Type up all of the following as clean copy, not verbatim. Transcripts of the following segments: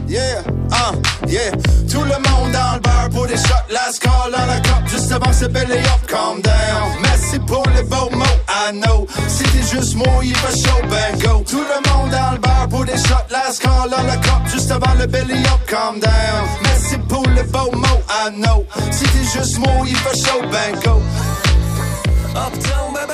Yeah, yeah. Tout le monde dans le bar pour des shots. Last call dans la cup, juste avant c'est belly up, calm down. Merci pour les beaux mots, I know. Si t'es juste moi, il fait chaud, ben go. Tout le monde dans le bar pour des shots. Last call dans la cup, juste avant le belly up, calm down. Merci pour les beaux mots, I know. Si t'es juste moi, il fait chaud, ben go. Uptown, baby.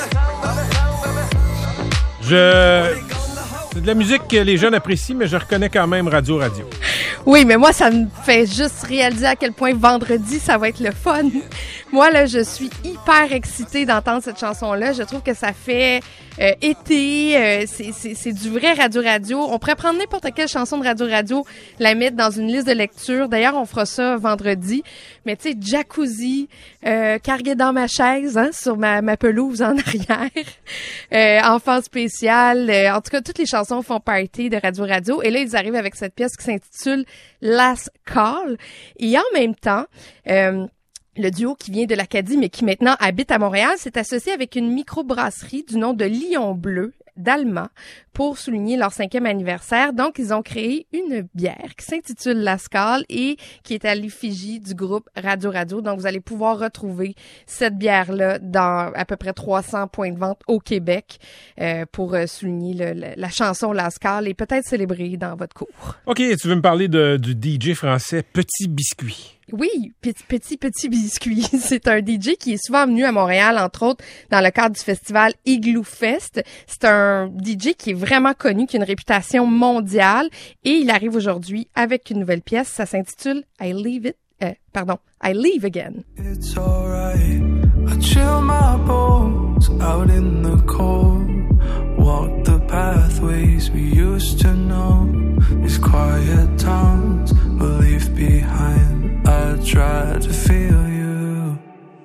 C'est de la musique que les jeunes apprécient, mais je reconnais quand même Radio. Oui, mais moi, ça me fait juste réaliser à quel point vendredi, ça va être le fun. Moi, là, je suis hyper excitée d'entendre cette chanson-là. Je trouve que ça fait été, c'est du vrai Radio. On pourrait prendre n'importe quelle chanson de Radio, la mettre dans une liste de lecture. D'ailleurs, on fera ça vendredi. Mais tu sais, jacuzzi, cargué dans ma chaise, hein, sur ma pelouse en arrière. Enfant spécial. En tout cas, toutes les chansons font partie de Radio. Et là, ils arrivent avec cette pièce qui s'intitule Last Call. Et en même temps, le duo qui vient de l'Acadie, mais qui maintenant habite à Montréal, s'est associé avec une microbrasserie du nom de Lion Bleu d'Alma pour souligner leur 5e anniversaire. Donc, ils ont créé une bière qui s'intitule Last Call et qui est à l'effigie du groupe Radio. Donc, vous allez pouvoir retrouver cette bière-là dans à peu près 300 points de vente au Québec pour souligner la chanson Last Call et peut-être célébrer dans votre cour. OK, tu veux me parler du DJ français Petit Biscuit? Oui, Petit Biscuit. C'est un DJ qui est souvent venu à Montréal, entre autres, dans le cadre du festival Igloo Fest. C'est un DJ qui est vraiment connu, qui a une réputation mondiale. Et il arrive aujourd'hui avec une nouvelle pièce. Ça s'intitule I Leave Again. It's alright. I chill my bones out in the cold. Walk the pathways we used to know. These quiet towns we'll leave behind. I try to feel you.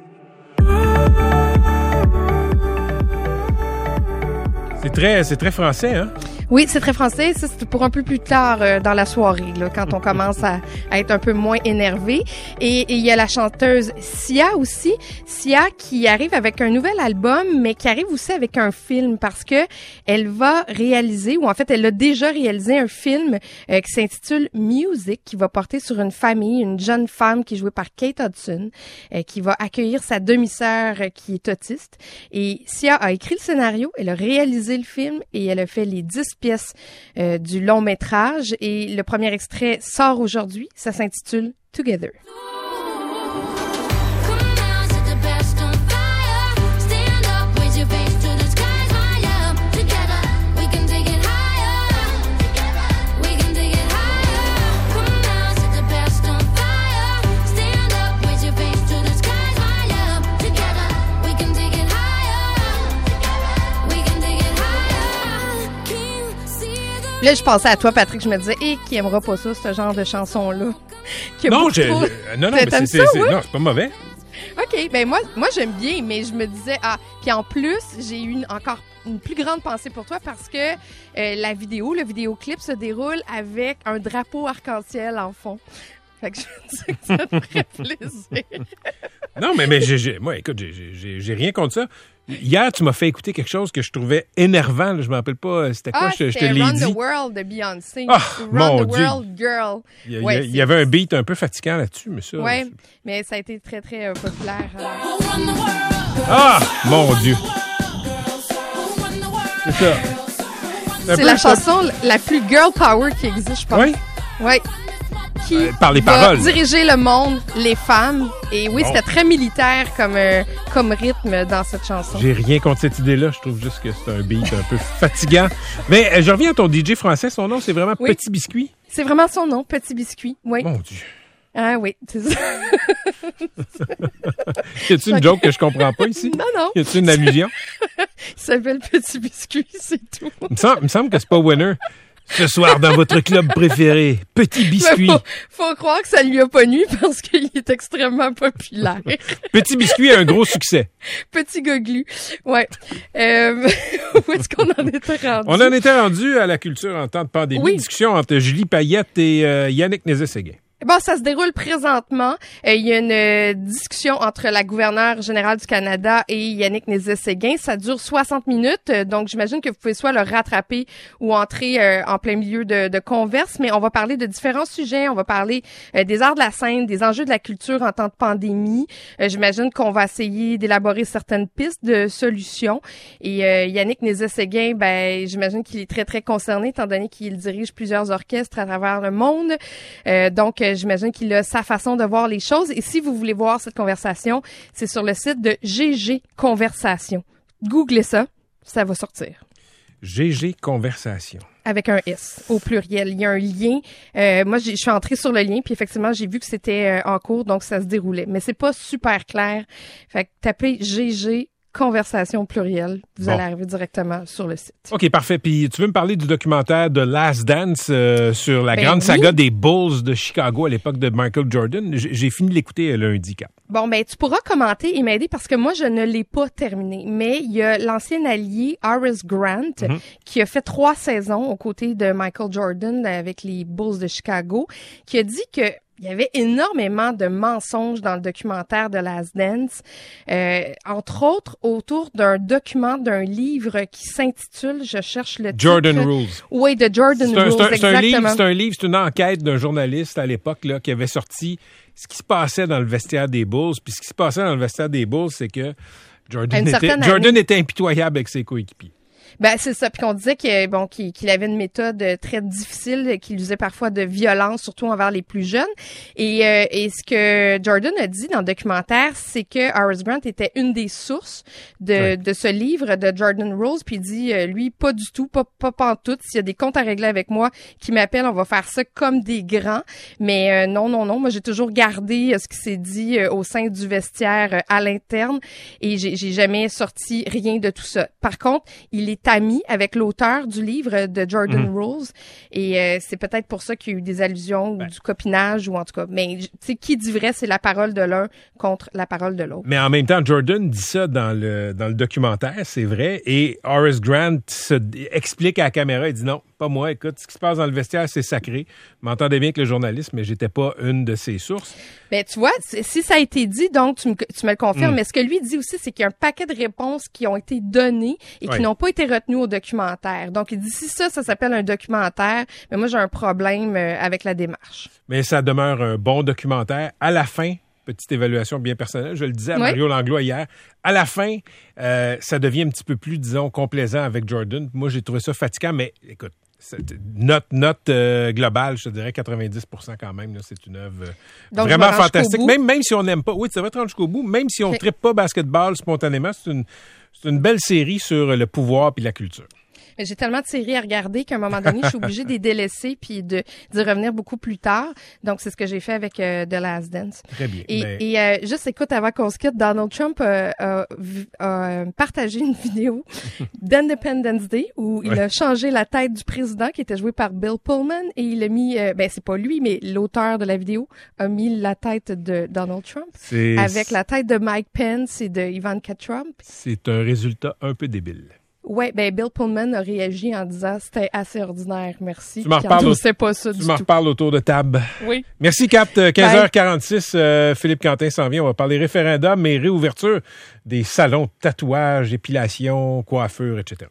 C'est très français, hein? Oui, c'est très français. Ça, c'est pour un peu plus tard dans la soirée, là, quand on commence à être un peu moins énervé. Et il y a la chanteuse Sia aussi. Sia qui arrive avec un nouvel album, mais qui arrive aussi avec un film parce que elle va réaliser, ou en fait, elle a déjà réalisé un film qui s'intitule Music, qui va porter sur une famille, une jeune femme qui est jouée par Kate Hudson, qui va accueillir sa demi-sœur qui est autiste. Et Sia a écrit le scénario, elle a réalisé le film et elle a fait les 10 pièces du long métrage et le premier extrait sort aujourd'hui. Ça s'intitule Together. Là, je pensais à toi, Patrick, je me disais, qui aimera pas ça, ce genre de chanson-là? Non, mais c'est pas mauvais. OK, ben moi j'aime bien, mais je me disais, puis en plus, j'ai eu encore une plus grande pensée pour toi parce que le vidéoclip se déroule avec un drapeau arc-en-ciel en fond. Fait que je me disais que ça te ferait plaisir. Non, mais moi, écoute, j'ai rien contre ça. Hier, tu m'as fait écouter quelque chose que je trouvais énervant. Là, je me rappelle pas, c'était quoi, je te l'ai dit. Run the World de Beyoncé. Mon Run the Dieu. World Girl. Il y avait un beat un peu fatigant là-dessus, mais ça... Oui, mais ça a été très, très populaire. Mon Dieu. C'est ça. C'est la chanson la plus girl power qui existe, je pense. Oui. Qui par les va paroles. Diriger le monde, les femmes. Et oui, c'était très militaire comme rythme dans cette chanson. J'ai rien contre cette idée-là. Je trouve juste que c'est un beat un peu fatigant. Mais je reviens à ton DJ français. Son nom, c'est vraiment Petit Biscuit? C'est vraiment son nom, Petit Biscuit. Oui. Mon Dieu. Ah oui, c'est ça. Y a-t-il une joke que je comprends pas ici? Non. Y a-t-il une allusion? Il s'appelle Petit Biscuit, c'est tout. Il me semble que c'est pas winner. Ce soir, dans votre club préféré, Petit Biscuit. Faut croire que ça lui a pas nu parce qu'il est extrêmement populaire. Petit Biscuit a un gros succès. Petit goglu. Ouais. Où est-ce qu'on en était rendu? On en était rendu à la culture en temps de pandémie. Oui. Discussion entre Julie Payette et Yannick Nézet-Séguin. Bon, ça se déroule présentement. Il y a une discussion entre la gouverneure générale du Canada et Yannick Nézet-Séguin. Ça dure 60 minutes, donc j'imagine que vous pouvez soit le rattraper ou entrer en plein milieu de converse, mais on va parler de différents sujets. On va parler des arts de la scène, des enjeux de la culture en temps de pandémie. J'imagine qu'on va essayer d'élaborer certaines pistes de solutions. Et Yannick Nézet-Séguin, ben, j'imagine qu'il est très, très concerné, étant donné qu'il dirige plusieurs orchestres à travers le monde. Donc, j'imagine qu'il a sa façon de voir les choses. Et si vous voulez voir cette conversation, c'est sur le site de GG Conversation. Googlez ça, ça va sortir. GG Conversation. Avec un S, au pluriel. Il y a un lien. Moi, je suis entrée sur le lien, puis effectivement, j'ai vu que c'était en cours, donc ça se déroulait. Mais c'est pas super clair. Fait que tapez GG Conversation pluriel, vous allez arriver directement sur le site. OK, parfait. Puis tu veux me parler du documentaire de Last Dance sur la grande saga des Bulls de Chicago à l'époque de Michael Jordan. J'ai fini de l'écouter lundi, Cap. Bon, ben tu pourras commenter et m'aider parce que moi, je ne l'ai pas terminé. Mais il y a l'ancien allié Horace Grant qui a fait 3 saisons aux côtés de Michael Jordan avec les Bulls de Chicago, qui a dit que il y avait énormément de mensonges dans le documentaire de Last Dance, entre autres autour d'un document d'un livre qui s'intitule, je cherche le titre. Jordan Rules. Oui, de Jordan Rules, exactement. C'est un livre, c'est une enquête d'un journaliste à l'époque là qui avait sorti ce qui se passait dans le vestiaire des Bulls. Puis ce qui se passait dans le vestiaire des Bulls, c'est que Jordan était impitoyable avec ses coéquipiers. Ben c'est ça, puis qu'on disait que bon qu'il avait une méthode très difficile, qu'il usait parfois de violence, surtout envers les plus jeunes. Et ce que Jordan a dit dans le documentaire, c'est que Horace Grant était une des sources de ce livre de Jordan Rules. Puis il dit lui pas du tout, pas pantoute. S'il y a des comptes à régler avec moi, qui m'appellent, on va faire ça comme des grands. Mais non. Moi j'ai toujours gardé ce qui s'est dit au sein du vestiaire à l'interne et j'ai jamais sorti rien de tout ça. Par contre, il est ami avec l'auteur du livre de Jordan Rules et c'est peut-être pour ça qu'il y a eu des allusions ou du copinage ou en tout cas. Mais tu sais, qui dit vrai, c'est la parole de l'un contre la parole de l'autre. Mais en même temps, Jordan dit ça dans le documentaire, c'est vrai, et Horace Grant explique à la caméra, il dit non, pas moi, écoute, ce qui se passe dans le vestiaire, c'est sacré. Je m'entendais bien avec le journaliste, mais j'étais pas une de ses sources. Ben tu vois, si ça a été dit, donc tu me le confirmes, mais ce que lui dit aussi, c'est qu'il y a un paquet de réponses qui ont été données et qui n'ont pas été retenues au documentaire. Donc il dit si ça s'appelle un documentaire, mais moi j'ai un problème avec la démarche. Mais ça demeure un bon documentaire. À la fin, petite évaluation bien personnelle, je le disais à Mario Langlois hier, à la fin, ça devient un petit peu plus, disons, complaisant avec Jordan. Moi, j'ai trouvé ça fatigant, mais écoute, note globale, je te dirais 90% quand même. Là, c'est une œuvre vraiment fantastique. Même si on n'aime pas, oui, ça va te rendre jusqu'au bout, même si on ne trippe pas basketball spontanément, c'est une belle série sur le pouvoir et la culture. Mais j'ai tellement de séries à regarder qu'à un moment donné, je suis obligée de les délaisser puis d'y revenir beaucoup plus tard. Donc, c'est ce que j'ai fait avec The Last Dance. Très bien. Et juste, écoute, avant qu'on se quitte, Donald Trump a partagé une vidéo d'Independence Day où il a changé la tête du président qui était joué par Bill Pullman et il a mis, c'est pas lui, mais l'auteur de la vidéo a mis la tête de Donald Trump avec la tête de Mike Pence et de Ivanka Trump. C'est un résultat un peu débile. Ouais, Bill Pullman a réagi en disant c'était assez ordinaire, merci. Tu m'en reparles reparles autour de table. Oui. Merci, Cap. 15h46, Philippe Quentin s'en vient. On va parler référendum et réouverture des salons de tatouage, épilation, coiffure, etc.